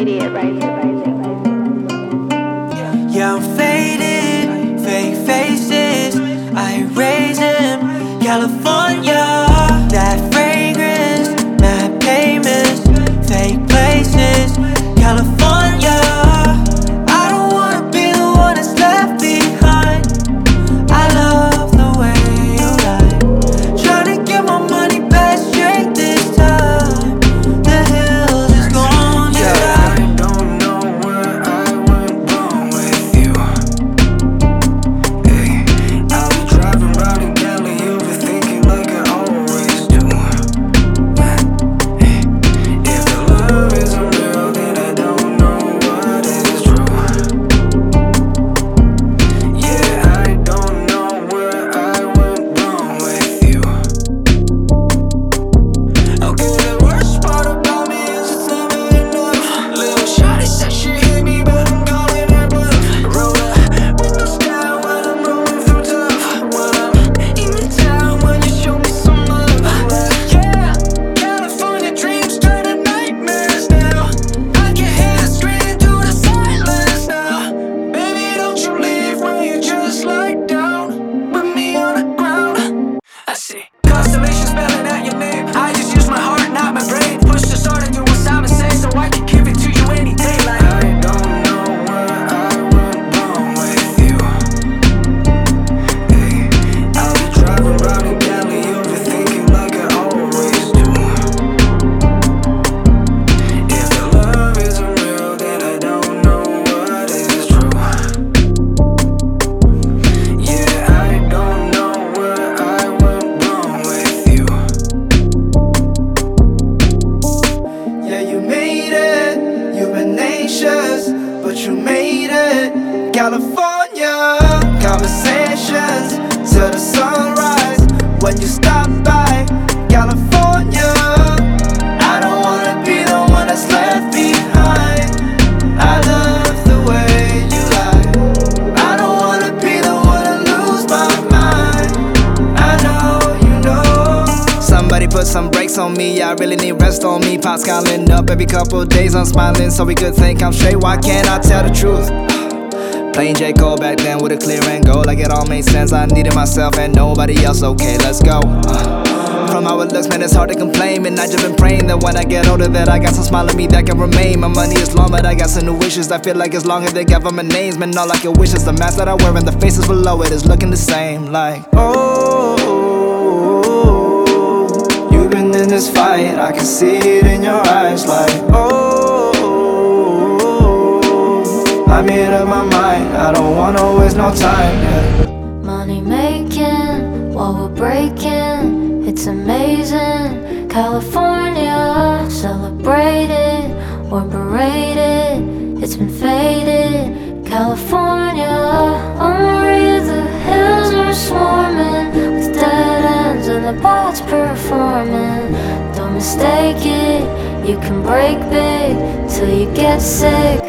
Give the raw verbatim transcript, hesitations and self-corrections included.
radiate, radiate, radiate, radiate. Yeah, I'm faded, fake faces, I erase them. California, that fragrance, mad payments, fake places. California, I don't wanna be the one that's left behind. I love the way you lie, tryna get my money back straight this time. The hills is gone, yeah. I don't know where I went wrong with you. Hey, I'll be driving round in Cali, you'll be thinking like I always do. Hey, if the love isn't real, then I don't know what is true. Yeah, I don't know where I went wrong with you. Okay, the worst part about me is it's never enough. Little shawty said she hit me, but I'm calling her bluff. Roll up with the style when I'm rolling through tough. When I'm in the town, when you show me some love. Yeah, California dreams turn to nightmares now. I can hear it screaming through the silence now. Baby, don't you leave when you just lie down with me on the ground. I see constellations spelling out your name. I just use my heart, not my brain. Push the start and do what Simon says, so I can give it to you any day. Like I don't know where I went wrong with you. Hey, I'll be driving round in Cali, you'll be thinking like I always do. If the love isn't real, then I don't know what is true. Yeah, I don't know where I went wrong with you. Yeah, you made it, you've been anxious, but you made it. California, conversations till the sunrise. When you stop by California, I don't wanna be the one that's left behind. I love the way you lie, I don't wanna be the one to lose my mind. I know you know. Somebody put some brakes on me, I really need rest on me. Pops calling up every couple days, I'm smiling so we could think I'm straight. Why can't I tell the truth? Playing J. Cole back then with a clear and goal, like it all made sense. I needed myself and nobody else, okay, let's go. uh, From how it looks, man, it's hard to complain. And I just been praying that when I get older that I got some smile on me that can remain. My money is long, but I got some new wishes. I feel like as long as they government names, man, all I can wish is the mask that I wear and the faces below it is looking the same. Like, oh, you've been in this fight, I can see it in your eyes. Like, oh, I made up my mind, I don't wanna waste no time, yeah. Money making while we're breaking, it's amazing. California, celebrated or berated, it's been faded. California, on Maria, the hills are swarming with dead ends and the bots performing. Don't mistake it, you can break big till you get sick.